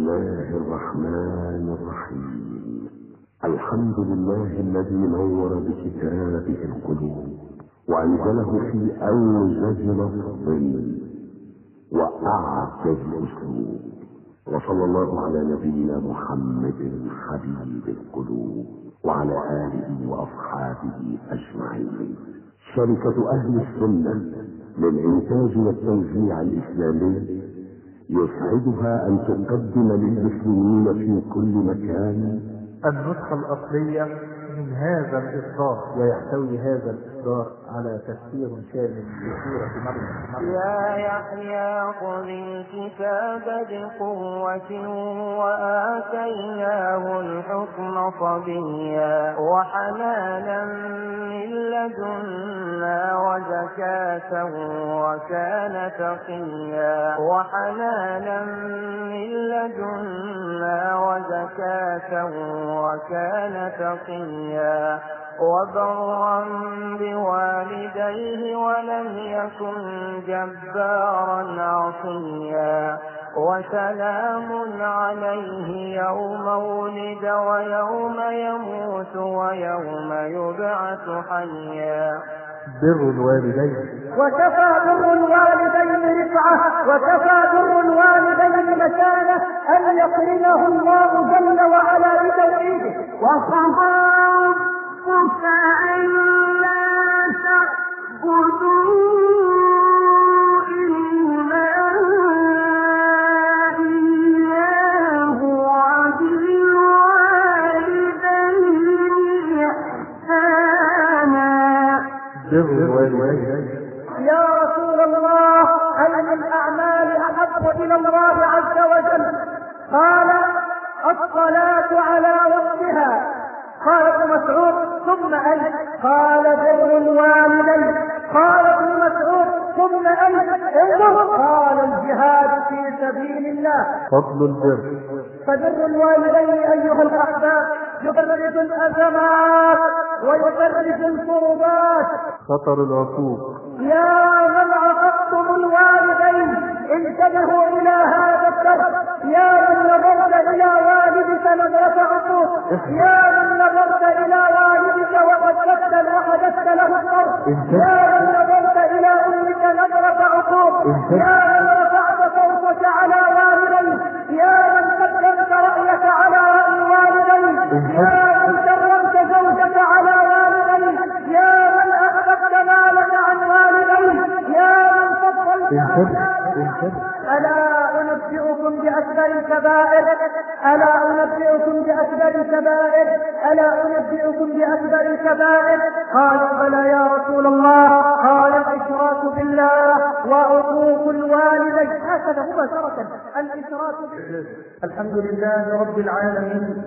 الله الرحمن الرحيم. الحمد لله الذي نور بكتابه القلوب وأنزله في أوجز لفظ وأعجز أسلوب، وصلى الله على نبينا محمد حبيب القلوب وعلى آله وأصحابه أجمعين. شركة أهل السنة للإنتاج والتوزيع الإسلامي يسعدها أن تقدم للمسلمين في كل مكان النسخة الأصلية من هذا الإصدار، ويحتوي هذا الإصدار على تفسير شامل لسورة مريم. يا يحيى خذ الكتاب بقوة وآتيناه الحكم صبيا وحنانا من لدنا وزكاة وكان تقيا وحنانا من لدنا وزكاة وكان تقيا وبرا بوالديه ولم يكن جبارا عصيا وسلام عليه يوم ولد ويوم يموت ويوم يبعث حيا. بر الوالدين. وكفى بر الوالدين رفعة، وكفى بر الوالدين مكانة أن يقرنه الله جل وعلا بتوحيده. وقضى ربك ألا تعبدوا إلا إياه وبالوالدين إحسانا. بر الوالدين. يا رسول الله أي الأعمال أحب إلى الله عز وجل؟ قال الصلاة على وقتها. قال ابن مسعود ثم أي؟ قال بر الوالدين. قال ابن مسعود ثم أي؟ انظر. قال الجهاد في سبيل الله. فضل البر. فبر الوالدين أيها الأحباب يفرج الأزمات ويفرج الكربات. خطر العقوق. يا من عققتم الوالدين انتبهوا إلى هذا الدرس. يا من نظرت إلى والدك نظرة عقوق، يا من نظرت إلى والدك وقدست وحدثت له الضرب، يا من نظرت إلى أمك نظرة عقوق، يا من رفعت صوتك على والديك، يا من قدمت رأيك على رأي والديك، يا من كرمت زوجك على والديك، يا من أخذت مالك عن والديك، يا من فضلت أولادك. ألا أنبئكم بأكبر الكبائر؟ ألا أنبئكم بأكبر الكبائر؟ ألا أنبئكم بأكبر الكبائر؟ قالوا بلى يا رسول الله. قال الإشراك بالله وعقوق الوالدين. هكذا مباشرة الإشراك بالله. الحمد لله رب العالمين.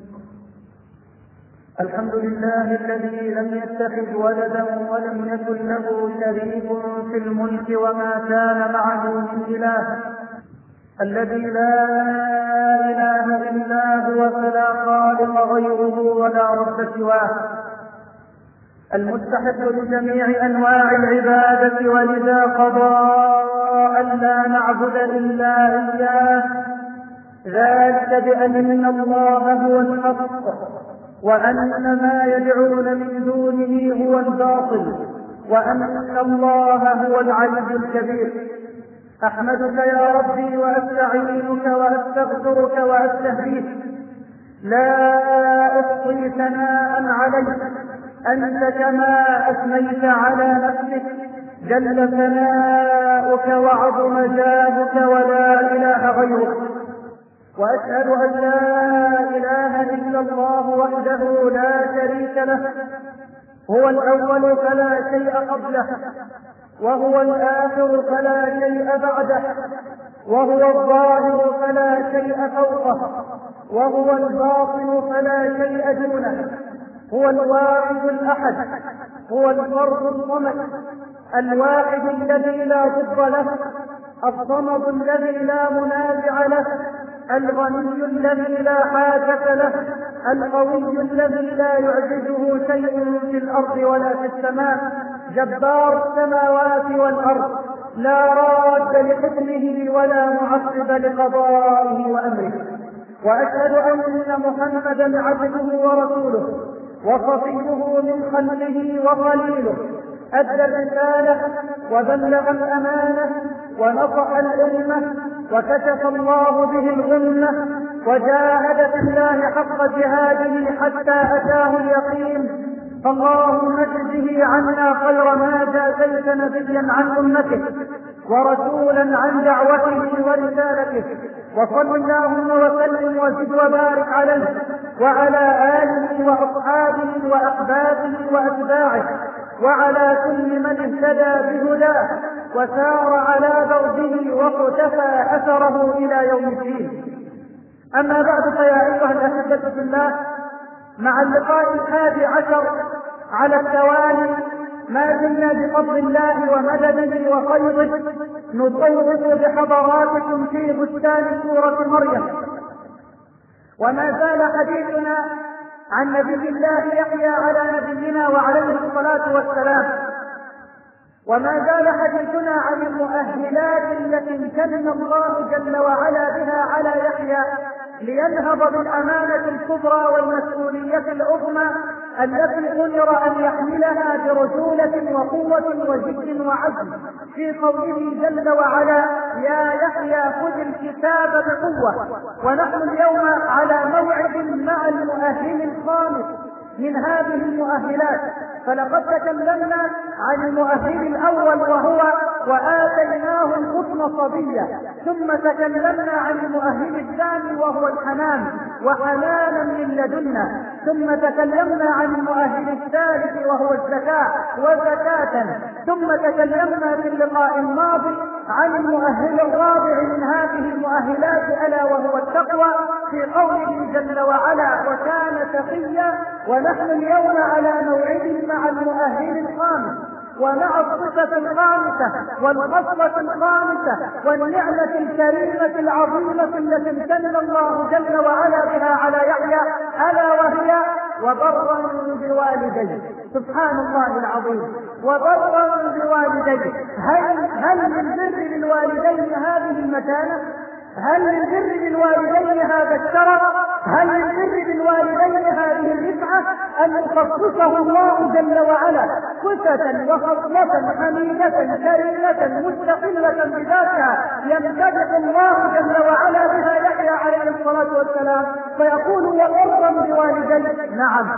الحمد لله الذي لم يتخذ ولدا ولم يكن له شريك في الملك وما كان معه من إله، الذي لا إله إلا هو فلا خالق غيره ولا رب سواه، المستحق لجميع أنواع العبادة، ولذا قضى ألا نعبد إلا إياه، ذلك بأن الله هو الحق وأن ما يدعون من دونه هو الباطل وأن الله هو العلي الكبير. أحمدك يا ربي وأستعينك وأستغفرك وأستهديك، لا أحصي ثناء عليك، أنت كما أثنيت على نفسك، جل ثناؤك وعظم جاهك ولا إله غيرك. وأشهد أن لا إله إلا الله وحده لا شريك له، هو الأول فلا شيء قبله، وهو الآخر فلا شيء بعده، وهو الظاهر فلا شيء فوقه، وهو الباطن فلا شيء دونه، هو الواحد الأحد، هو الفرد الصمد، الواحد الذي لا ضد له، الصمد الذي لا منازع له، الغني الذي لا حاجة له، القوي الذي لا يعجزه شيء في الأرض ولا في السماء، جبار السماوات والأرض، لا راد لحكمه ولا معقب لقضائه وأمره، وأشهد أن محمدا عبده ورسوله وصفيه من خلقه وخليله، أدى الرسالة وبلغ الأمانة ونصح الأمة وكشف الله به الغمة، وجاهد في الله حق جهاده حتى أتاه اليقين. فاللهم اجزه عنا خير ما جازيت نبيا عن أمته ورسولا عن دعوته ورسالته، وصل اللهم وسلم وزد وبارك عليه وعلى آله وأصحابه وأحبابه وأتباعه وعلى كل من اهتدى بهداه وسار على دربه واقتفى أثره إلى يوم الدين. أما بعد، فيا أيها الأحبة في الله، مع اللقاء 11 على التوالي ما زلنا بفضل الله ومدده وخيره نطوف بحضراتكم في بستان سورة مريم، وما زال حديثنا عن نبي الله يحيى على نبينا وعليه الصلاة والسلام، وما زال حديثنا عن المؤهلات التي امتن الله جل وعلا بها على يحيى لينهض بالأمانة الكبرى والمسؤولية العظمى التي أمر أن يحملها برجولة وقوة وجد وعزم، في قوله جل وعلا: يا يحيى خذ الكتاب بقوة. ونحن اليوم على موعد مع المؤهل الخامس من هذه المؤهلات، فلقد تكلمنا عن المؤهل الأول وهو وآتيناه الحكم صبيا، ثم تكلمنا عن المؤهل الثاني وهو الحنان وحنانا من لدنا، ثم تكلمنا عن المؤهل الثالث وهو الزكاة وزكاة، ثم تكلمنا في اللقاء الماضي عن المؤهل الرابع من هذه المؤهلات ألا وهو التقوى، في قوله جل وعلا: وكان تقيا. ونحن اليوم على موعد مع المؤهل الخامس ومع الصفة الخامسة والخصلة الخامسة والنعمة الكريمة العظيمة التي امتن الله جل وعلا بها على يحيى، ألا وهي وبرا بوالديه. سبحان الله العظيم، وبرا بوالديه. هل من بر للوالدين هذه المكانة؟ هل من بر للوالدين هذا الشرف؟ هل من بر للوالدين هذه الرفعة أن يخصصه الله جل وعلا صفة وخصلة حميدة كريمة مستقلة بذاتها يمتدح الله جل وعلا بها يحيى عليه الصلاة والسلام، فيقول: وبرا بوالديه.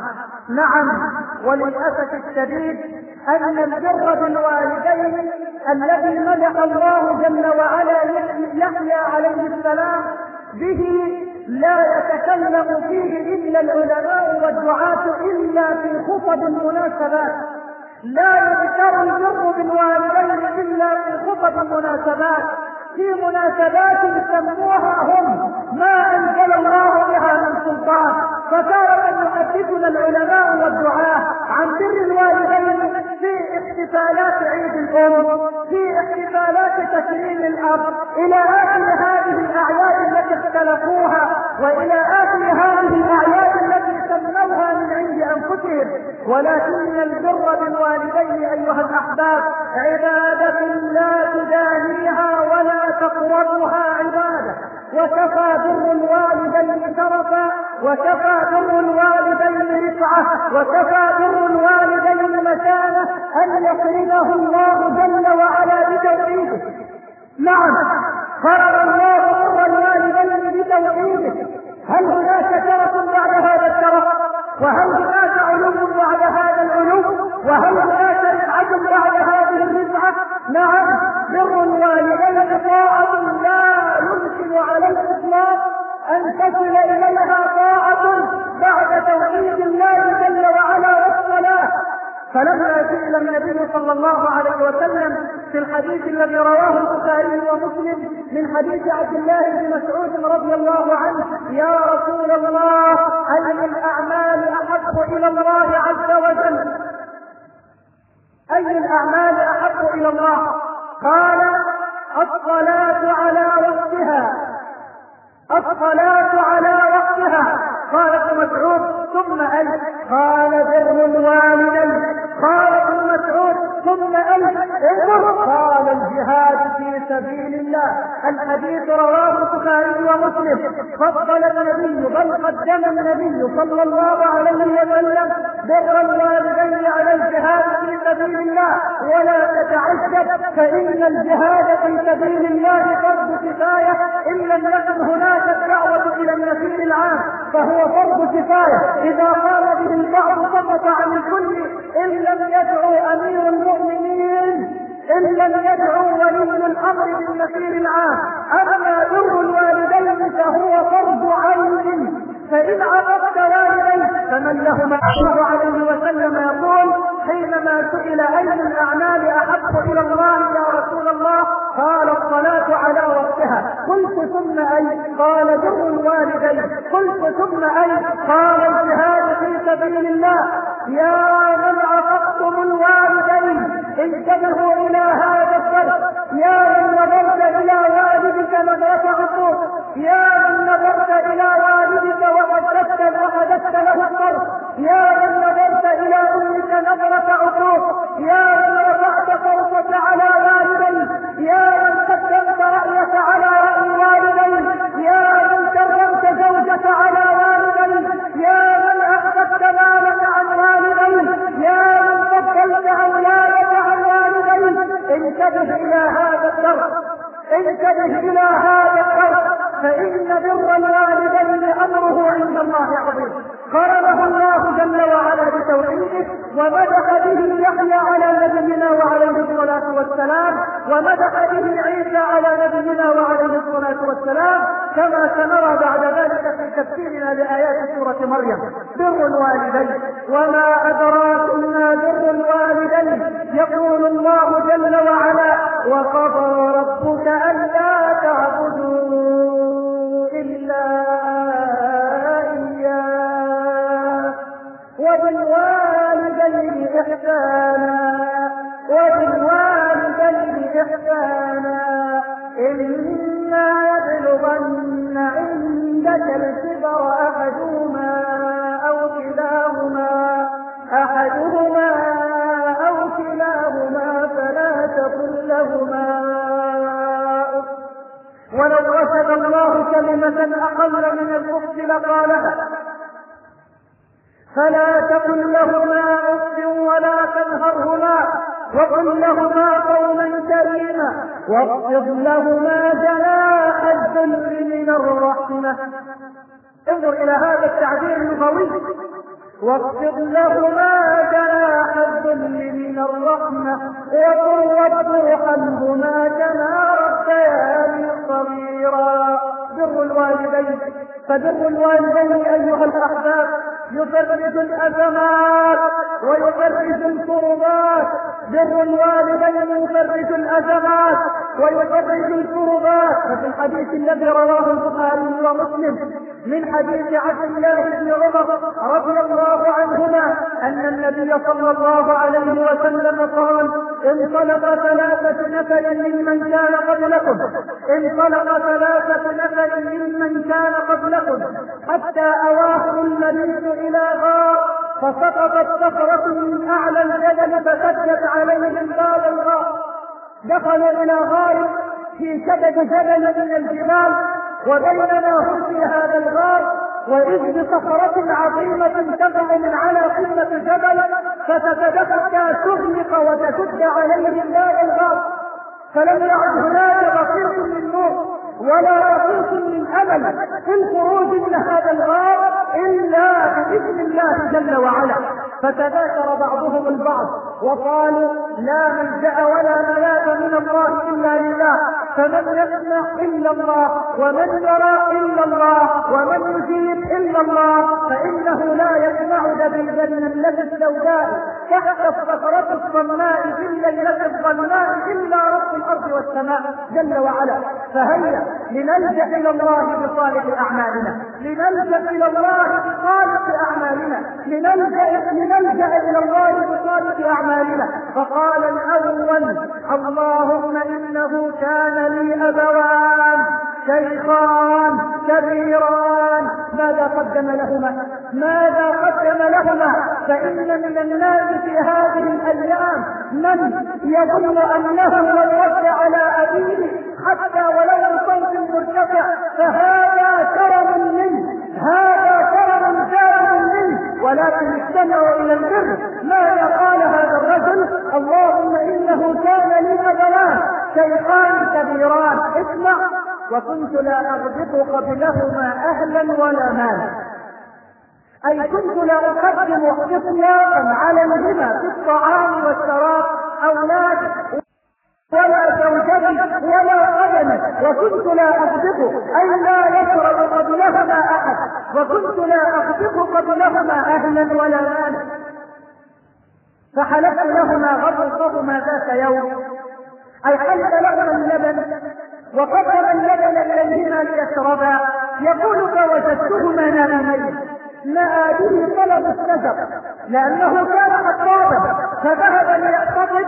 نعم، وللأسف الشديد أن البر بالوالدين الذي مدح الله جل وعلا يحيى عليه السلام به لا يتكلم فيه إلا العلماء والدعاة إلا في خطب المناسبات، لا يذكر البر بالوالدين إلا في خطب المناسبات، في مناسبات سموها هم ما أنزل الله بها من سلطان. فتارة يحدثنا العلماء والدعاة عن بر الوالدين في احتفالات عيد الأم، في احتفالات تكريم الأب، إلى آخر هذه الأعياد التي اختلفوها، وإلى آخر هذه الأعياد التي سموها من عند أنفسهم. ولكن البر بالوالدين أيها الأحباب عبادة لا تدانيها ولا تقربها عبادة، وكفى بر الوالدين شرفا، وكفى بر الوالدين رفعة، وكفى بر الوالدين مكانة أن يقرنه الله جل وعلا بتوحيده. نعم، فرض الله بر الوالدين بتوحيده. هل هناك شرف بعد هذا الشرف؟ وهل هناك علو بعد هذا العلو؟ وهل هناك رفعة بعد هذه الرفعة؟ نعم، بر الوالدين طاعة لا يمكن على الإطلاق أن تصل إليها طاعة بعد توحيد الله جل وعلا والصلاة. فلما سئل النبي صلى الله عليه وسلم في الحديث الذي رواه البخاري ومسلم من حديث عبد الله بن مسعود رضي الله عنه: يا رسول الله، أي الأعمال أحب إلى الله عز وجل؟ أي الأعمال أحب إلى الله؟ قال: الصلاة على وقتها. الصلاة على وقتها. قال ابن مسعود ثم أي؟ قال بر الوالدين. قال ابن مسعود ثم أي؟ انظر. قال الجهاد في سبيل الله. الحديث رواه البخاري ومسلم. فضل النبي بل قدم النبي صلى الله عليه وسلم بر الوالدين على الجهاد في سبيل الله. ولا تتعجب فإن الجهاد في سبيل الله فرض كفاية إن لم يكن هناك الدعوة إلى النفير العام، فهو فرض كفاية. إذا قام به البعض سقط عن الكل إن لم يدعو أمير المؤمنين، إن لم يدعو ولي الأمر بالنفير العام. أما بر الوالدين فهو فرض عين، فإن عرفت والديك فمن لهما صلى الله عليه وسلم يقول حينما سئل أي الأعمال أحب إلى الله يا رسول الله؟ قال الصلاة على وقتها. قلت ثم أي؟ قال بر الوالدين. قلت ثم أي؟ قال الجهاد في سبيل الله. يا من عقدتم الوالدين انتبهوا إلى هذا الشرط. يا من نظرت إلى والدك نظرة عقوق، يا من نظرت إلى والدك وحدثت له الصرف، يا من نظرت إلى أمك نظرة عقوق، يا من رفعت صوتك على والديك، يا من قدمت رأيك على رأي والديك، يا من كرمت زوجك على والديك، يا من أخذت مالك عن والديك، يا من فضلت أولادك عن والديك. انتبه إلى هذا الشرط، انتبه إلى هذا الشرط، فإن بر الوالدين أمره عند الله عظيم. قرنه الله جل وعلا بتوحيده ومدح به يحيى على نبينا وعليه الصلاة والسلام، ومدح به عيسى على نبينا وعليه الصلاة والسلام، كما سنرى بعد ذلك في تفسيرنا لآيات سورة مريم. بر الوالدين، وما أدراكم ما بر الوالدين. يقول الله جل وعلا وقضى ربك ألا تعبدوا إلا إياه وبالوالدين إحسانا إما يبلغن عندك الكبر أحدهما أو كلاهما فلا تقل لهما أف. ولو رشد الله كلمة أقل من الأف لقالها. فلا تقل لهما أف ولا تنهرهما وقل لهما قولا كريما واخفض لهما جناح الذل من الرحمة. انظر إلى هذا التعبير اللغوي، واخفض لهما جناح الذل من الرحمة وقل رب ارحمهما كما ربياني صغيرا. بر الوالدين، فبر الوالدين أيها الأحباب يفرج الأزمات ويفرج الكربات. بر الوالدين يفرج الأزمات ويفرج الكربات. ففي الحديث الذي رواه البخاري ومسلم من حديث عبد الله بن عمر رضي الله عنهما أن النبي صلى الله عليه وسلم قال انطلق ثلاثة نفر ممن كان قبلكم حتى أواهم المبيت إلى غار، فسقطت صخرة من أعلى الجبل فسدت عليهم باب الغار. دخلوا إلى غار في شبك جبل من الجبال، وبينما هم في هذا الغار وإذ بصخرة عظيمة تقع من على قمة الجبل فتتدفق تغلق وتسد عليهم باب الغار، فلم يعد هناك بصير من نور ولا رصيص من أمل في الخروج من هذا الغار إلا بإذن الله جل وعلا. فتذاكر بعضهم البعض وقالوا لا ملجأ ولا ملاذ من الله إلا لله، فمن يسمع إلا الله ومن يرى إلا الله ومن يجيب إلا الله، فإنه لا يسمع دبيب النملة السوداء تحت الصخرة الصماء في الليلة الظلماء إلا رب الأرض والسماء جل وعلا. فهيا لنلجأ إلى الله بصالح أعمالنا، لنلجأ إلى الله بصالح أعمالنا، لنلجأ إلى الله بصالح أعمالنا. فقال الأول اللهم إنه كان لي أبوان شيخان كبيران. ماذا قدم لهما؟ ماذا قدم لهما؟ فإن من الناس في هذه الأيام من يظن أنه لو رد على أبيه حتى ولو بصوت مرتفع فهذا كرم منه، هذا كرم زائد منه، ولكن استمعوا إلى البر. ماذا قال هذا الرجل؟ اللهم إنه كان لي أبوان شيخان كبيران، اسمع، وكنت لا أغبط قبلهما أهلا ولا مالا، أي كنت لا أقدم إطلاقا عليهما في الطعام والشراب أولاد ولا زوجتي ولا قدمي، وكنت لا أغبط أي لا يشرب قبلهما أحد، وكنت لا أغبط قبلهما أهلا ولا مالا. فحلفت لهما غبطهما ذات يوم، أي حلف لهما اللبن وقدم اللبن إليهما ليشربا. يقول فوجدتهما نائمين، نأى به طلب الشجر لأنه كان خطابا، فذهب ليقتطب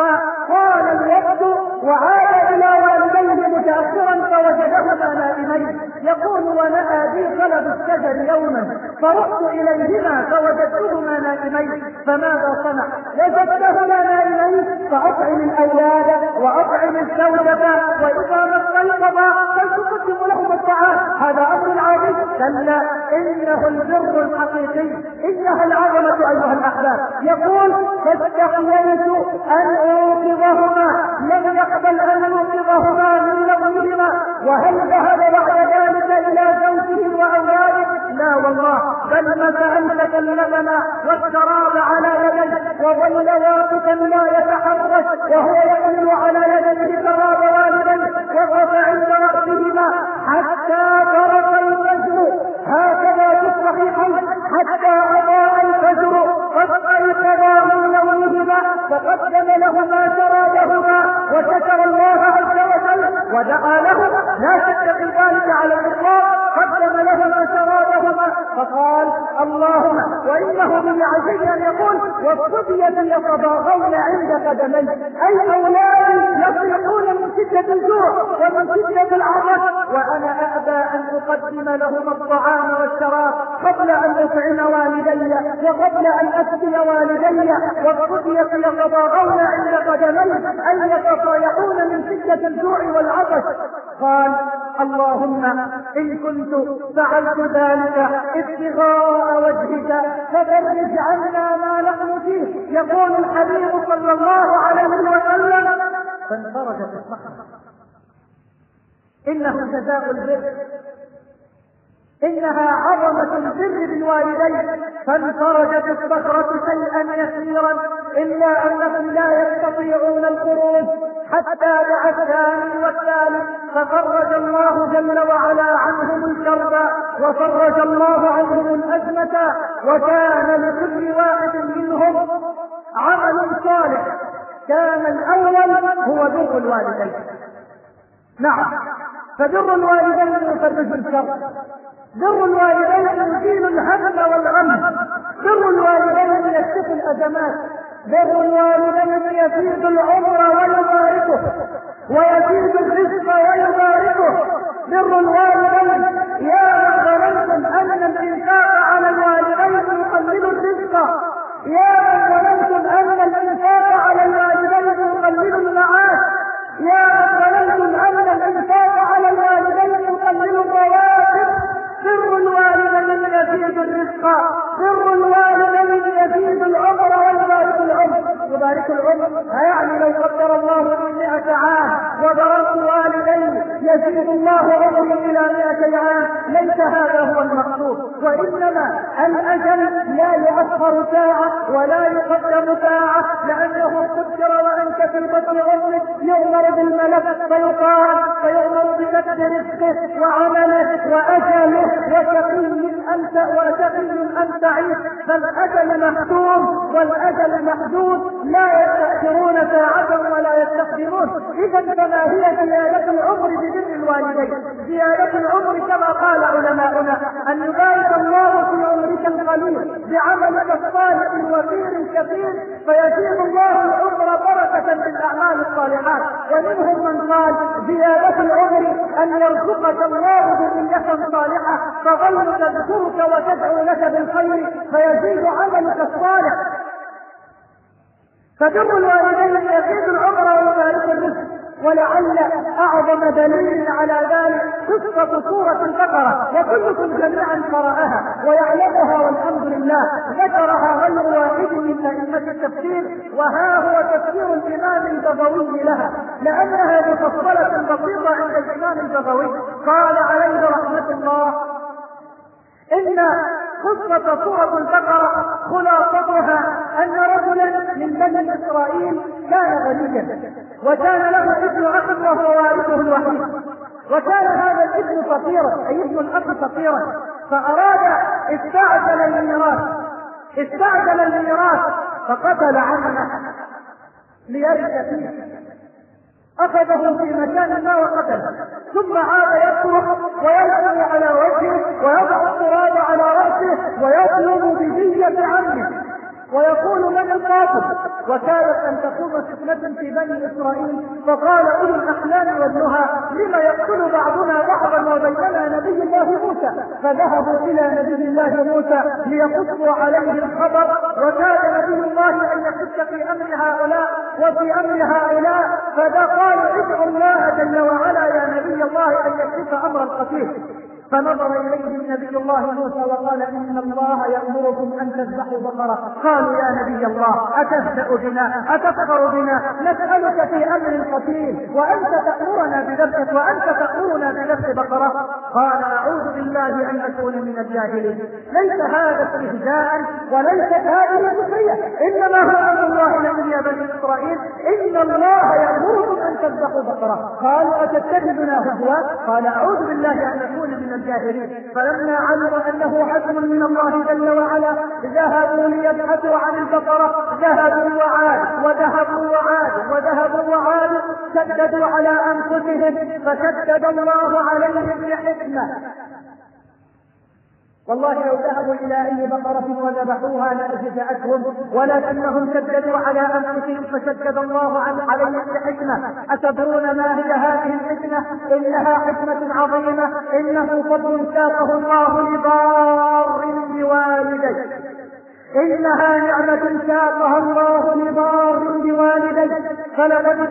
فقال الوقت وعاد إلى والديه متأخرا فوجدهما نائمين. يقول ونأى بي طلب الشجر يوما فرحت إليهما فوجدتهما نائمين، فماذا صنع؟ وجدتهما نائمين فأطعم الأولاد وأطعم الزوجة، وإذا ما استيقظا فلتقدم لهم الطعام. هذا أمر عادي؟ كلا، إنه البر الحقيقي، إنها العظمة أيها الأحباب. يقول فاستحييت أن أوقظهما، لم يقبل أن يوقظهما من نومهما. وهل ذهب بعد ذلك إلى زوجه وأولاده؟ لا والله، بل متى أمسك اللبن والشراب على يديه وظل واقفا لا يتحرك وهو يحمل على يديه شراب والديه وقف عند رأسهما حتى طرق الفجر، هكذا في الصحيحين، حتى أضاء الفجر فاستيقظا من نومهما فقدم لهما شرابهما وشكر الله عز وجل ودعا لهما. لا شك في ذلك على الإطلاق، قدم لهما شرابهما فقال اللهم، وإنه من العجيب أن يقول والصبية يتضاغون عند قدمي، أي أولادي يصيحون من شدة الجوع ومن شدة العطش، وأنا أأبى أن أقدم لهما الطعام والشراب قبل أن أطعم والدي وقبل أن أسقي والدي. والصبية يتضاغون عند قدمي أي يتصايحون من شدة الجوع والعطش. قال اللهم إن كنت فعلت ذلك ابتغاء وجهك ففرج عنا ما نحن فيه. يقول الحبيب صلى الله عليه وسلم فانفرجت الصخرة، إنه جزاء البر، إنها عظمة البر بالوالدين. فانفرجت الصخرة شيئا يسيرا إلا أنهم لا يستطيعون الخروج حتى دعا الثاني والثالث ففرج الله جل وعلا عنهم الكرب وفرج الله عنهم الأزمة. وكان لكل واحد منهم عمل صالح، كان الأول هو بر الوالدين. نعم، فبر الوالدين يفرج الكرب، بر الوالدين يزيل الهم والغم، بر الوالدين يكشف الأزمات، بر الوالدين يزيد العمر ويباركه ويزيد الرزق ويباركه. بر الوالدين، يا من ظننتم أن الإنفاق على الوالدين يقلل الرزق، يا من ظننتم أن الإنفاق على الوالدين يقلل المعاش، يا من ظننتم أن الإنفاق على الوالدين يقلل الرواتب. بر الوالدين يزيد الرزق، بر الوالدين يزيد العمر ويبارك العمر. يبارك العمر يعني لو قدر الله لي 100 عام وبررت والدي يزيد الله عمري إلى 100 عام. ليس هذا هو المقصود، وإنما الأجل لا يؤخر ساعة ولا يقدم ساعة، لأنه قدر وأنت في بطن أمك يؤمر بالملك فيؤمر بكتب رزقه وعمله وأجله وشقي أن تعيش. فالأجل محدود والأجل محدود، لا يستأخرون ساعة ولا يستقدمون. إذا فما هي زيادة العمر ببر الوالدين؟ زيادة العمر كما قال علماؤنا أن يبارك الله في عمرك القليل بعملك الصالح الوفير الكثير فيزيد الله العمر بركة بالأعمال الصالحات. ومنهم من قال زيادة العمر أن يرزقك الله ذرية صالحة فظل تذكرك وتدعو لك بالخير فيزيد عملك الصالح. فبر الوالدين يزيد العمر ويبارك الرزق. ولعل أعظم دليل على ذلك قصة سورة البقرة، وكلكم جميعا قرأها ويعلمها والحمد لله. ذكرها غير واحد من أئمة التفسير، وها هو تفسير الإمام البغوي لها، لأنها مفصلة بسيطة عند الإمام البغوي. قال عليه رحمة الله: إن قصة سورة البقرة خلاصتها أن رجلا من بني إسرائيل كان غنيا، وكان له ابن أخ وهو وارثه الوحيد، وكان هذا الابن فقيرا أي ابن الأخ فقيرا، فأراد استعجل الميراث فقتل عمه ليرث فيه. أخذه في مكان ما وقتله، ثم عاد يصرخ ويلقي على وجهه ويضع التراب على رأسه ويطلب بدية عمه ويقول من القاتل. وكانت أن تقوم فتنة في بني إسرائيل، فقال أولو الأحلام والنهى: لما يقتل بعضنا بعضا وبيننا نبي الله موسى؟ فذهبوا إلى نبي الله موسى ليقصوا عليه الخبر، وكان نبي الله أن يقص في أمر هؤلاء وفي أمر هؤلاء، فقال: ادعوا الله جل وعلا يا نبي الله أن يكشف أمر القتيل. فنظر إليه نبي الله موسى وقال: إن الله يأمركم أن تذبحوا بقرة. قالوا: يا نبي الله أتهزأ بنا أتسخر بنا نسألك في أمر قتيل وأنت تأمرنا بذبح بقرة؟ قال: أعوذ بالله أن أكون من الجاهلين. ليس هذا استهزاء وليست هذه سخرية، إنما هو أمر الله لكم يا بني إسرائيل، إن الله يأمركم أن تذبحوا بقرة. قالوا: أتتخذنا هزوا؟ قال: أعوذ بالله أن أكون من الجاهلين. فلما علموا أنه حكم من الله جل وعلا ذهبوا ليبحثوا عن البقرة، ذهبوا وعادوا شددوا على أنفسهم فشدد الله عليهم بحكمة. والله لو ذهبوا إلى أي بقرة وذبحوها لأجزأتهم، ولكنهم شددوا على أنفسهم فشدد الله عليهم بحكمة. أتدرون ما هي هذه الحكمة؟ إنها حكمة عظيمة، إنه فضل ساقه الله لبار بوالديه، إنها نعمة ساقها الله لبار بوالديه. فلقد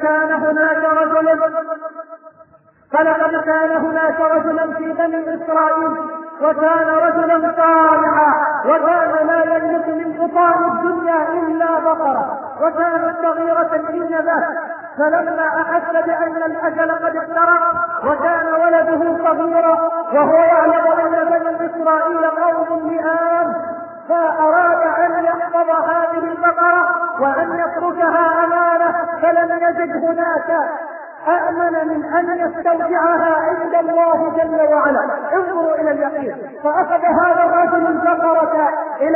كان هناك رجلا في بني إسرائيل، وكان رجلا صالحا، وكان لا يملك من حطام الدنيا إلا بقرة، وكانت صغيرة حينذاك. فلما أحس بأن الأجل قد اقترب وكان ولده صغيرا وهو يعلم أن بني إسرائيل قوم لئام، فأراد أن يحفظ هذه البقرة وأن يتركها أمانة، فلم يجد هناك أأمن من أن يستودعها عند الله جل وعلا. انظروا إلى اليقين. فأخذ هذا الرجل البقرة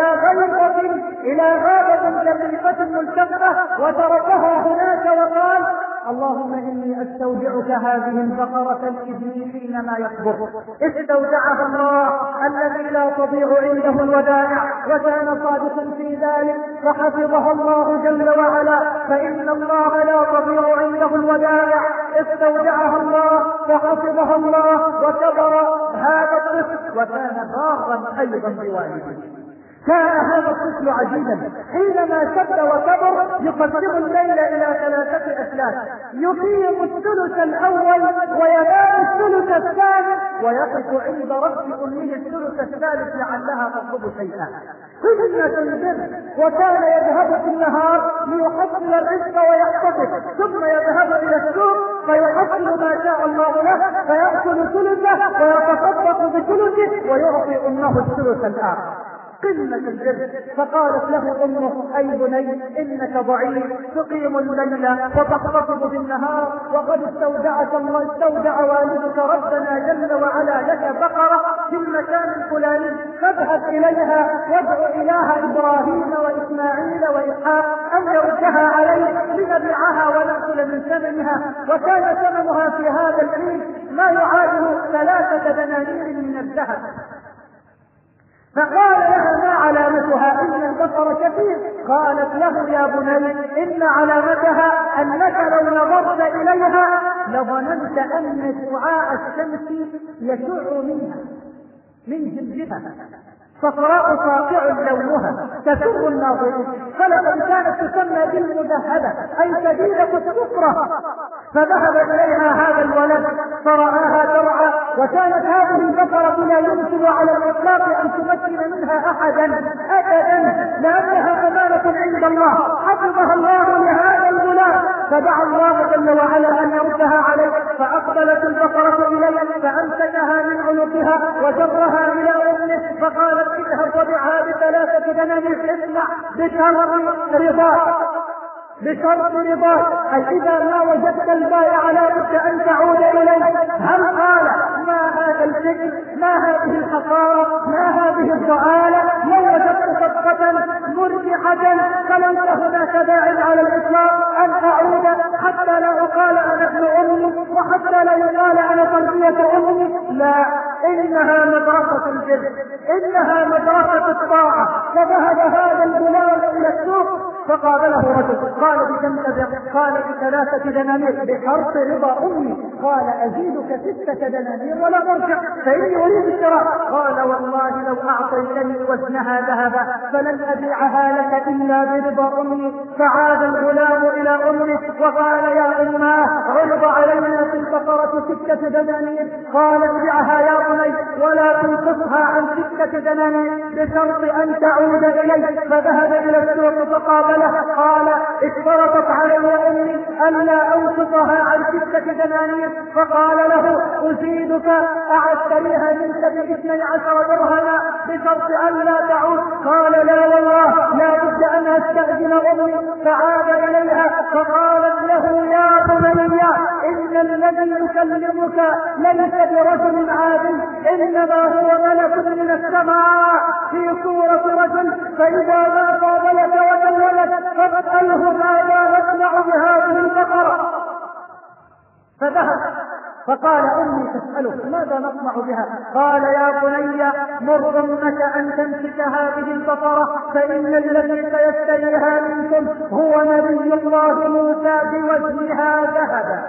إلى غابة جميلة ملتفة وتركها هناك وقال: اللهم إني أستودعك هذه البقرة لابني حينما يكبر. استودعها الله الذي لا تضيع عنده الودائع، وكان صادقا في ذلك فحفظها الله جل وعلا، فإن الله لا تضيع عنده الودائع. استودعها الله فحفظها الله وكبر هذا الطفل وكان بارا أيضا بوالده. كان هذا الطفل عجيبا، حينما شد وكبر يقسم الليل إلى 3 أثلاث، يقيم الثلث الأول وينام الثلث الثاني، ويقف عند رأس أمه الثلث الثالث لعلها تطلب شيئا. قمة البر. وكان يذهب في النهار ليحصل الرزق ويحتفظ، ثم يذهب إلى السوق فيحصل ما شاء الله له، فيأكل ثلثه ويتصدق بثلثه ويعطي أمه الثلث الآخر. قمة الجد. فقالت له أمه: أي بني إنك ضعيف تقيم الليل وتقتصد بالنهار، وقد استودع والدك ربنا جل وعلا لك بقرة في المكان الفلاني، فاذهب إليها وادع إله إبراهيم وإسماعيل وإسحاق أن يردها عليه لنبيعها ونأكل من ثمنها. وكان ثمنها في هذا الحين ما يعادل 3 دنانير من الذهب. فقال لها: ما علامتها؟ إن البصر كثير. قالت له يا بني إن علامتها أنك لو نظرت إليها لظننت أن شعاع الشمس يشع منها من جلدها، صفراء ساطع لونها تسر الناظرين، فلقد كانت تسمى بالمذهبة أي شديدة الصفرة. فذهب إليها هذا الولد فرآها ترعى، وكانت هذه البقرة لا يمكن على الإطلاق أن تمكن منها أحدا أبدا، لأنها أمانة عند الله حفظها الله لهذا الغلام. فدعا الله جل وعلا أن يردها عليه، فأقبلت البقرة إليه فأمسكها من عنقها وجرها إلى أمه فقالت اذهب وبعها ب3 دنانير. اسمع، بشرط رضاك، أي إذا ما وجدت البائع لا بد أن تعود إليه. هل قال ما هذا الفكر، ما هذه الحقارة، ما هذه الضآلة؟ لو وجدت صدقة مربحة فليس هناك داع على الإطلاق أن أعود حتى لا يقال أنا ابن أمي وحتى لا يقال أنا تربية أمي. لا، إنها مدرسة البر، إنها مدرسة الطاعة. فذهب هذا الغلام إلى السوق فقابله رجل قال قال ب3 دنانير بشرط رضا أمي. قال أزيدك 6 دنانير ولا ترجع فإني أريد الشراء. قال والله لو أعطيتني وزنها ذهبا فلن أبيعها لك إلا برضا أمي. فعاد الغلام إلى أمه وقال يا أماه عرض علينا في البقرة 6 دنانير. قال ابيعها يا بني ولا تنقصها عن 6 دنانير بشرط أن تعود إليه. فذهب إلى السوق فقابله قال اشترطت علي أمي ألا أنقصها عن 6 دنانير. فقال له أزيدك أشتريها منك ب12 درهما بشرط ألا تعود. قال لا والله لا بد أن أستأذن أمي. فعاد إليها فقالت له يا بني إن الذي يكلمك ليس برجل عادي، إنما هو ملك من السماء في صورة رجل، فإذا ما قابلك وكلمك فاسأله ماذا نصنع بهذه البقرة. فذهب فقال أمي تسأله ماذا نصنع بها؟ قال يا بني مر أمك أن تمسك هذه البقرة فإن الذي سيشتريها منكم هو نبي الله موسى بوزنها ذهبا.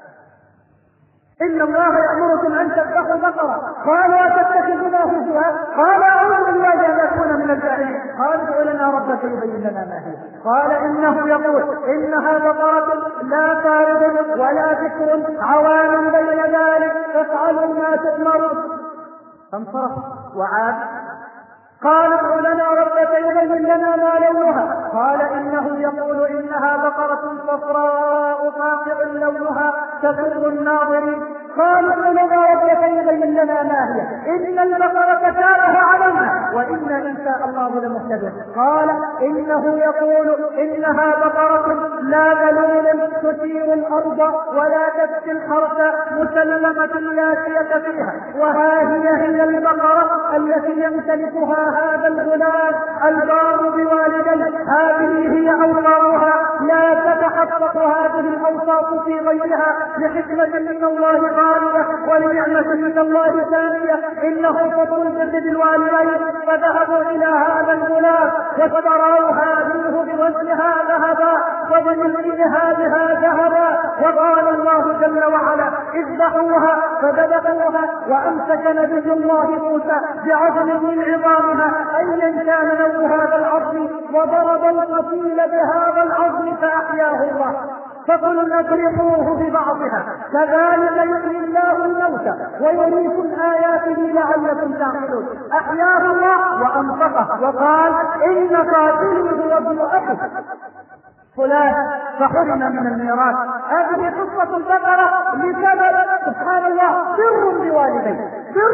إن الله يأمركم أن تذبحوا بقرة. قالوا أتتخذنا هزوا؟ قال أعوذ بالله أن أكون من الجاهلين. قال ادع لنا ربك يبين لنا ما هي. قال إنه يقول إنها بقرة لا فارض ولا بكر عوان بين ذلك فافعلوا ما تؤمرون. فانصرف وعاد. قال ادع لنا ربك يبين لنا ما لونها. قال إنه يقول إنها بقرة صفراء فاقع لونها تسر الناظرين. قال ادع لنا ربك يبين لنا ما هي إن البقرة تابه علينا وإنا إن شاء الله لمهتدون. قال إنه يقول إنها بقرة لا ذلول تثير الأرض ولا تسقي الحرث مسلمة لا شية فيها. وها هي البقرة التي يمتلكها هذا الغلام البار بوالديه. هذه هي أوصافها، لا تتحقق هذه الأوصاف في غيرها لحكمة من الله غالية ولنعمة من الله ثانية. إنه فضل البر بالوالدين. فذهبوا إلى هذا الغلام واشتروها منه بوزنها ذهبا وبمثلها بها ذهبا. وقال الله جل وعلا اذبحوها فذبحوها. وأمسك نبي الله موسى بعظم من عظامها أيا كان نوع هذا العظم وضرب القتيل بهذا العظم فأحياه الله. فقلنا اضربوه ببعضها كذلك يحيي الله الموتى ويريكم آياته لعلكم تعقلون. أحياه الله وأنفقه وقال إن قاتله هو ابن أخي فلان فحرم من الميراث. هذه قصة البقرة لسبب سبحان الله سر بوالديه،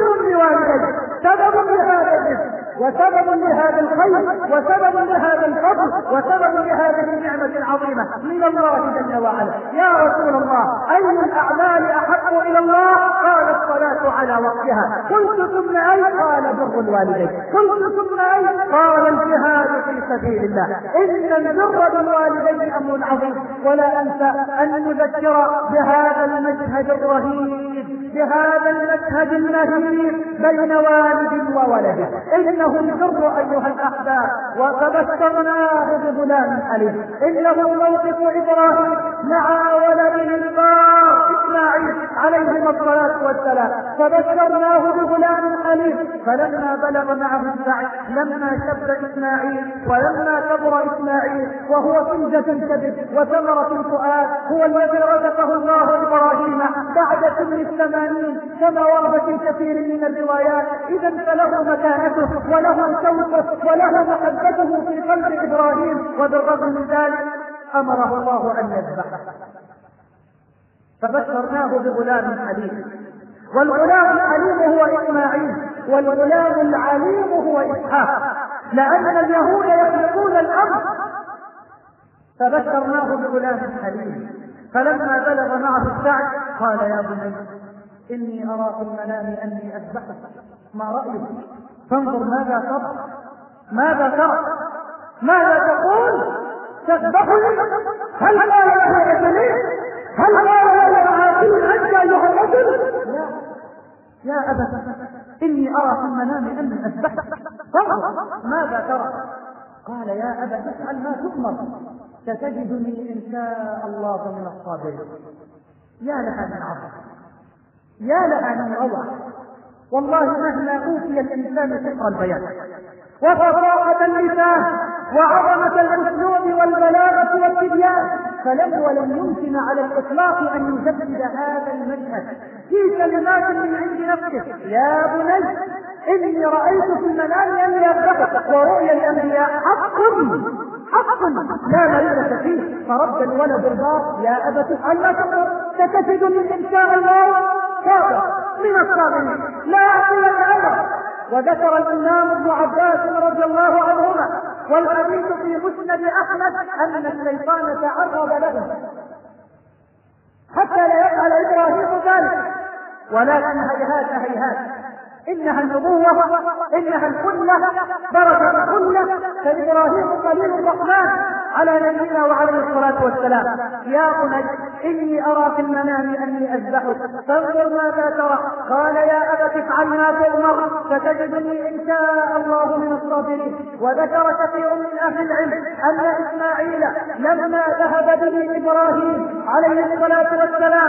سبب لهذا الرزق وسبب لهذا الخير وسبب لهذا الفضل وسبب لهذه النعمة العظيمة من الله جل وعلا. يا رسول الله أي الأعمال أحب إلى الله؟ قال الصلاة على وقتها. قلت ثم أي؟ قال بر الوالدين. قلت ثم أي؟ قال الجهاد في سبيل الله. إن البر بالوالدين أمر عظيم. ولا أنسى أن نذكر بهذا المشهد الرهيب بهذا المشهد المهيب بين والد وولده. إنه البر أيها الأحباب، وتبشرناه بغلام حليم. إنه موقف إبراهيم مع ولده البار إسماعيل عليهما الصلاة والسلام. فبشرناه بغلام حليم، فلما بلغ معه السعي، لما شب إسماعيل ولما كبر إسماعيل وهو فنجة كبد وثمرة الفؤاد، هو الذي رزقه الله إبراهيم بعد سن 80 كما ورد في كثير من الروايات. إذا فله مكانته وله شوقه وله محبته في قلب إبراهيم، وبالرغم من ذلك أمره الله أن يذبحه. فبشرناه بغلام حليم، والغلام الحليم هو إسماعيل، والغلام العليم هو إسحاق، لأن اليهود يخلقون الأمر. فبشرناه بغلام حليم، فلما بلغ معه السعي قال يا بني إني أرى في المنام أني أذبحك، ما رأيك؟ فانظر ماذا ترى، ماذا ترى، ماذا تقول؟ تذبحني؟ هل قال له رجلين؟ هل قال له عاقل أنت أيها الرجل؟ لا يا أبت إني أرى في المنام أني أذبحك، فانظر ماذا ترى؟ قال يا أبت افعل ما تؤمر، ستجدني إن شاء الله من الصابرين. يا لها من عظمة، يا لها من روعة، والله مهما أوتي الإنسان فقر البيان وفصاحة اللسان وعظمة الأسلوب والبلاغة والتبيان، ولم يمكن على الإطلاق أن يجدد هذا المشهد في كلمات من عند نفسه. يا بني إني رأيت في المنام أني أذبحك، ورؤيا الأنبياء حق لا مريضة فيه. فرد الولد البار يا أبت افعل ما تؤمر، ستجدني إن شاء الله صابر من الصابرين لا أعطي الأمر. وذكر الإمام ابن عباس رضي الله عنهما والحديث في مسند أحمد أن الشيطان تعرض له حتى لا يفعل إبراهيم ذلك، ولكن هيهات إنها النبوة، إنها الكلة، درجة الكلة، فإبراهيم خليل الرحمن على نبينا وعليه الصلاة والسلام. يا بني إني أرى في المنام أني أذبحك، فانظر ماذا ترى؟ قال يا أبت افعل ما تؤمر، فتجدني إن شاء الله من الصابرين. وذكر كثير من أهل العلم أن إسماعيل لما ذهب به إبراهيم عليه الصلاة والسلام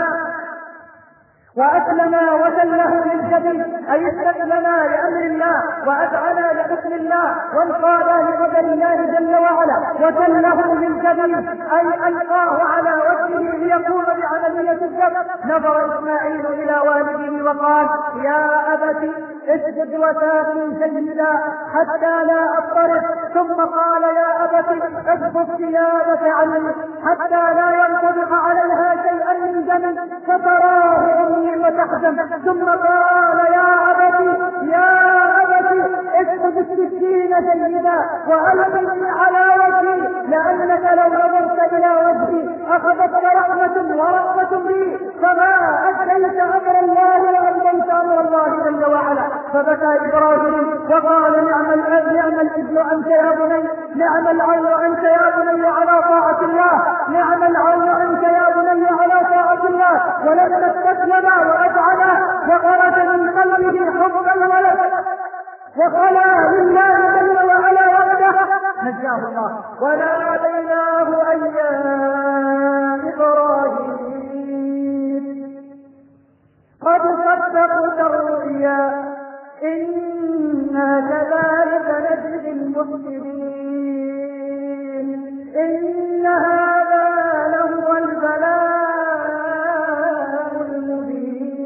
وأسلم وسله للجبين، أي استسلما لأمر الله وأذعنا لحكم الله وانقادا لقدر الله جل وعلا وسله للجبين، أي ألقاه على وجهه ليقوم بعملية الذبح. نظر إسماعيل إلى والده وقال يا أبت اسجد وساكن جيدا حتى لا أضطرب، ثم قال يا أبت اجبر ثيابك عني حتى لا ينطبق عليها شيئا من دم فتراه وتحزن، ثم قال يا أبت اسجد السكين جيدا وألقني على وجهي، لأنك لو نظرت إلى وجهي أخذتك رحمة ورحمة بي، فما أديت أمر الله وأديت أمر الله جل وعلا. فبكى إبراهيم وقال نعم الابن أنت يا بني، نعم العون أنت يا بني على طاعة الله، نعم العون أنت يا بني على طاعة الله. ولما استسلم وأفعله وخرج من قلبه حب الولد وخلى لله جل وعلا وحده نجاه الله. وناديناه أن يا إبراهيم قد صدقت الرؤيا إنا كذلك نجزي المحسنين، إن هذا لهو البلاء المبين،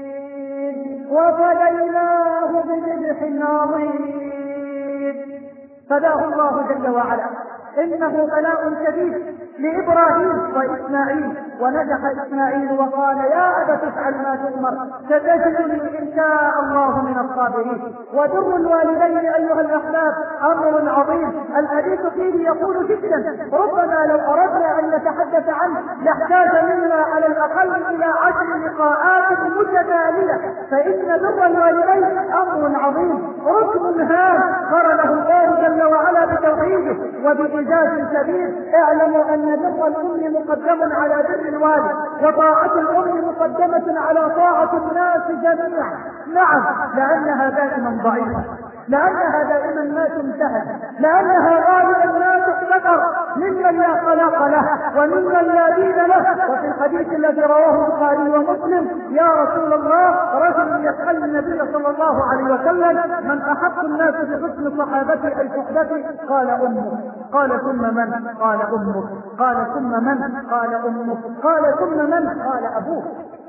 وفديناه بذبح عظيم. فداه الله جل وعلا. إنه بلاء شديد لإبراهيم وإسماعيل، ونجح إسماعيل وقال يا أبت افعل ما تؤمر، ستجدني إن شاء الله من الصابرين. وبر الوالدين أيها الأحباب أمر عظيم الحديث فيه يقول جدا، ربما لو أردنا أن نتحدث عنه لاحتاج منا على الأقل إلى 10 لقاءات متتالية، فإن بر الوالدين أمر عظيم، ركن هام قرنه الله جل وعلا بتوحيده بتوحيده وبإيجاز شديد. اعلموا أن بر الأم مقدم على بر الوالد، وطاعة الأم مقدمة على طاعة الناس جميعا. نعم، لأنها دائما ضعيفة، لأنها دائما ما تمتهن، لأنها غالبا ما تحتقر ممن لا خلاق له وممن لا دين له. وفي الحديث الذي رواه البخاري ومسلم: يا رسول الله، رجل يسأل النبي صلى الله عليه وسلم: من أحق الناس بحسن صحابتي أي صحبتي؟ قال أمك. قال ثم من؟ قال أمك. قال ثم من؟ قال أمك. قال ثم من؟ قال أبوك.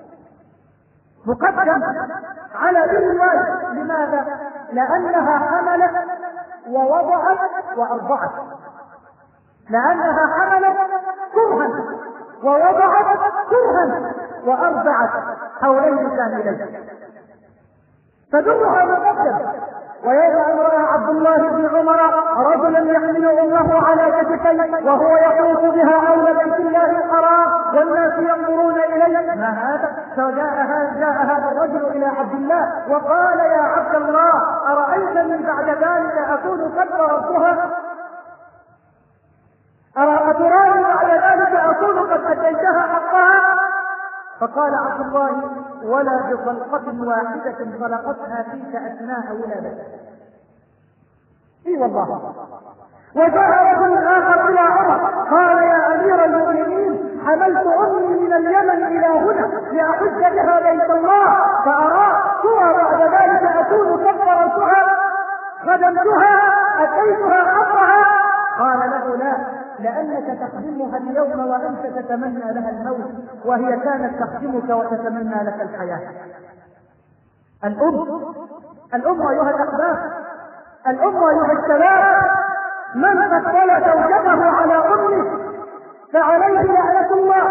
مقدم على بر الوالد. لماذا؟ لأنها حملت ووضعت وأرضعت، لأنها حملت كرها ووضعت كرها وأرضعت حولين كاملين، فبرها مقدم. ويرى أن رأى عبد الله بن عمر رجلا يحمل أمه على كتفيه وهو يطوف بها حول بيت الله الحرام والناس ينظرون إليه. ما هذا؟ جاء هذا الرجل إلى عبد الله وقال: يا عبد الله، أرأيتني بعد ذلك أكون قد ضربتها؟ أتراني بعد ذلك أكون قد أديتها حقها؟ فقال عبد الله: ولا بطلقة واحدة طلقتها فيك أثناء ولادتك. اي والله. وجاء رجل آخر إلى عمر قال: يا أمير المؤمنين، حملت أمي من اليمن إلى هنا لأحج بها بيت الله، فأرادتها بعد ذلك أكون كفرتها خدمتها أتيتها حقها؟ قال له: لا، لأنك تخدمها اليوم وأنت تتمنى لها الموت، وهي كانت تخدمك وتتمنى لك الحياة. الأم أيها الأحباب، الأم أيها الشباب، من فضل زوجته على أمه فعليه لعنة الله.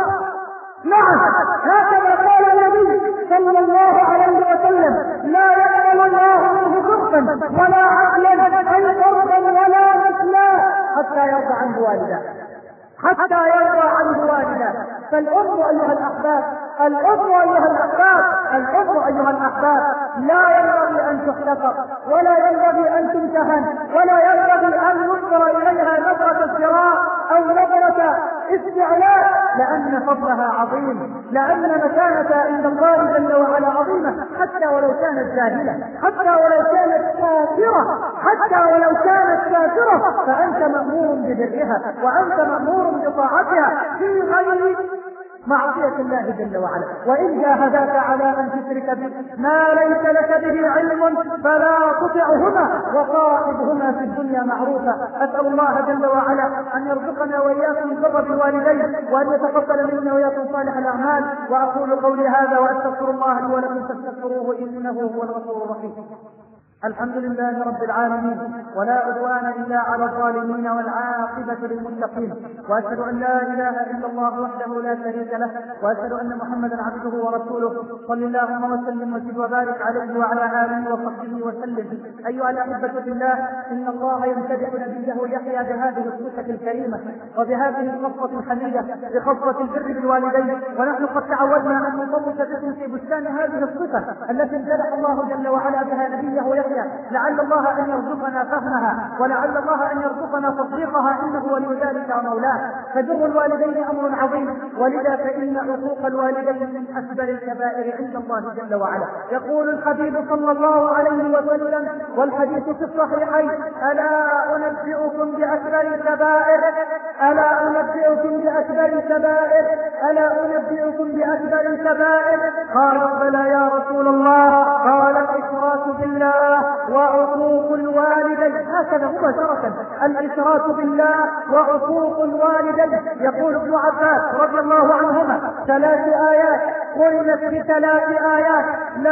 نعم، هكذا قال النبي صلى الله عليه وسلم: لا يقبل الله منه صرفا ولا عدلا أي قربا ولا مثلا حتى يرضى عنه والده، حتى يرضى عنه والده. فالأم أيها الأحباب، الأم أيها الأحباب، الأم أيها الأحباب لا ينبغي أن تحتقر، ولا ينبغي أن تمتهن، ولا ينبغي أن ينظر إليها نظرة ازدراء أو نظرة استعلاء، لأن فضلها عظيم، لأن مكانتها عند الله جل وعلا عظيمة، حتى ولو كانت جاهلة، حتى ولو كانت كافرة، حتى ولو كانت كافرة، فأنت مأمور ببرها وأنت مأمور بطاعتها في غير معصية الله جل وعلا. وإن جاهداك على أن تشرك به ما ليس لك به علم فلا تطعهما وصاحبهما في الدنيا معروفا. أسأل الله جل وعلا أن يرزقنا وإياكم البر بالوالدين، وأن يتقبل منا وإياكم صالح الأعمال. وأقول قولي هذا وأستغفر الله لي ولكم فاستغفروه إنه هو الغفور الرحيم. الحمد لله رب العالمين، ولا عدوان إلا على الظالمين، والعاقبة للمتقين. وأشهد أن لا إله إلا الله وحده لا شريك له، وأشهد أن محمدا عبده ورسوله. صل اللهم وسلم وزد وبارك عليه وعلى آله وصحبه وسلم. أيها الأحبة في الله، إن الله يمتدح نبيه يحيى بهذه القصة الكريمة وبهذه القصة الحميدة بقصة البر بالوالدين. ونحن قد تعودنا أن نطوف بكم في بستان هذه القصة التي امتدح الله جل وعلا بها نبيه يحيى، لعل الله أن يرزقنا فهمها، ولعل الله أن يرزقنا تطبيقها، إنه ولي ذلك ومولاه. فبر الوالدين أمر عظيم، ولذا فإن حقوق الوالدين من أكبر الكبائر عند الله جل وعلا. يقول الحبيب صلى الله عليه وسلم، والحديث في الصحيحين: ألا أنبئكم بأكبر الكبائر، ألا أنبئكم بأكبر الكبائر، ألا أنبئكم بأكبر الكبائر. قالوا: بلى يا رسول الله. قال: الإشراك بالله وعقوق الوالدين. هكذا مباشرة: الإشراك بالله وعقوق الوالدين. يقول ابن عباس رضي الله عنهما: 3 آيات قرنت ب3 آيات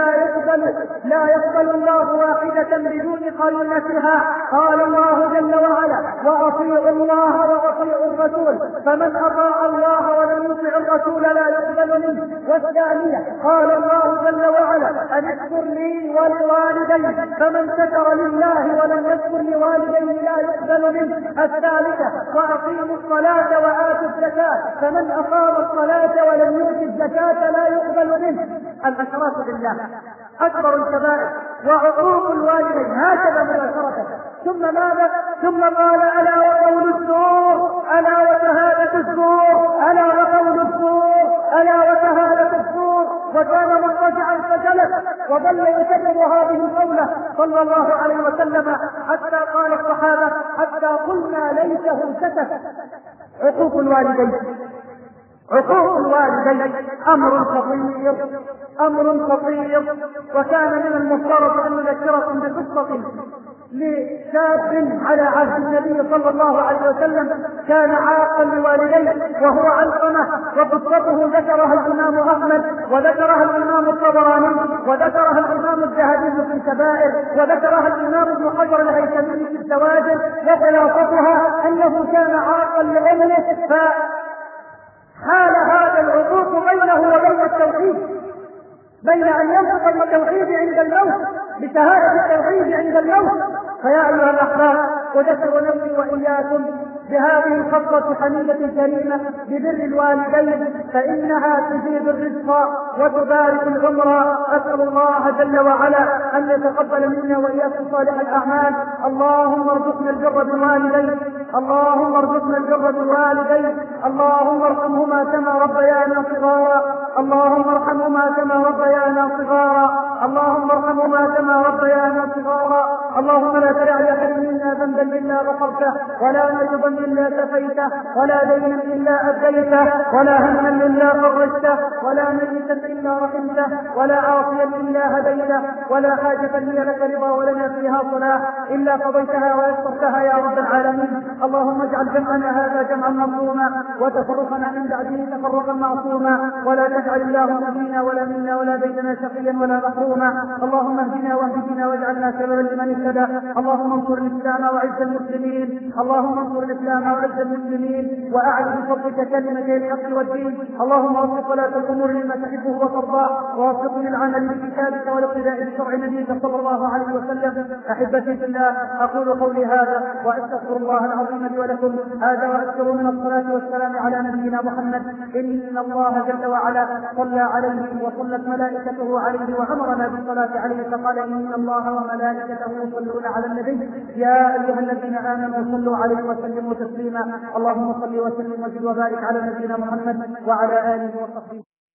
لا يقبل الله واحدة بدون قرينتها. قال الله جل وعلا: وأطيعوا الله وأطيعوا الرسول، فمن أطاع الله ولم يطع الرسول لا يقبل منه. والثانية: قال الله جل وعلا: أن اشكر لي ولوالدي، فمن شكر لله ولم يشكر لوالديه لا يقبل منه. الثالثة: وأقيموا الصلاة وآتوا الزكاة، فمن أقام الصلاة ولم يؤت الزكاة لا يقبل منه. الإشراك بالله أكبر الكبائر وعقوق الوالدين، هكذا مباشرة. ثم ماذا؟ ثم قال ألا وقول الزور، ألا وشهادة الزور، ألا وقول الزور، ألا وشهادة الزور. وكان مرتجعا فجلس وظل يكرر هذه القولة صلى الله عليه وسلم حتى قال الصحابة حتى قلنا ليته سكت. عقوق الوالدين، عقوق الوالدين أمر خطير، أمر خطير. وكان من المفترض أن نذكركم بقصة لشاب على عهد النبي صلى الله عليه وسلم كان عاقا لوالديه وهو علقمة، وقصته ذكرها الإمام أحمد وذكرها الإمام الطبراني وذكرها الإمام الذهبي في الكبائر وذكرها الإمام ابن حجر الهيثمي في الزواجر. وخلاصتها أنه كان عاقا لأمه، فحال هذا العقوق بينه وبين التوحيد، بين أن ينطق بالتوحيد عند الموت بشهادة التوحيد عند الموت. فيا أيها الأحباب، أذكر نفسي وإياكم بهذه الخطوة الحميدة الكريمة ببر الوالدين، فإنها تزيد الرزق وتبارك العمر. أسأل الله جل وعلا أن يتقبل منا وإياكم صالح الأعمال. اللهم ارزقنا البر بالوالدين، اللهم ارزقنا البر بالوالدين، اللهم ارحمهما كما ربيانا صغارا، اللهم ارحمهما كما ربيانا صغارا، اللهم ارحمهما كما ربيانا صغارا. اللهم لا تدع لأحد منا ذنبا إلا غفرته، ولا مريضا إلا شفيته، ولا دينا إلا أديته، ولا هما إلا فرجته، ولا ميتا إلا رحمته، ولا عاصيا إلا هديته، ولا حاجة لي لك رضا ولنا فيها صلاح إلا قضيتها ويسرتها يا رب العالمين. اللهم اجعل جمعنا هذا جمعا مرحوما وتفرقنا من بعده تفرقا معصوما، ولا تجعل اللهم فينا ولا منا ولا بيننا شقيا ولا محروما. اللهم اهدنا واهدنا واجعلنا سببا لمن اهتدى. اللهم انصر الإسلام وعز المسلمين، اللهم انصر الإسلام وعز المسلمين، وأعز بفضلك كلمة الحق والدين. اللهم وفق ولاة الأمور لما تحبه وترضاه، ووفقني العمل بكتابك والاقتداء بشرع نبيك صلى الله عليه وسلم. أحبتي في الله، أقول قولي هذا وأستغفر الله العظيم لي ولكم. هذا وأكثر من الصلاة والسلام على نبينا محمد. إن الله جل وعلا صلى عليه وصلت ملائكته عليه وأمرنا بالصلاة عليه، فقال إن الله وملائكته يصلون على النبي يا أيها الذين آمنوا صلوا عليه وسلموا تسليما. اللهم صل وسلم وزد وبارك على نبينا محمد وعلى آله وصحبه.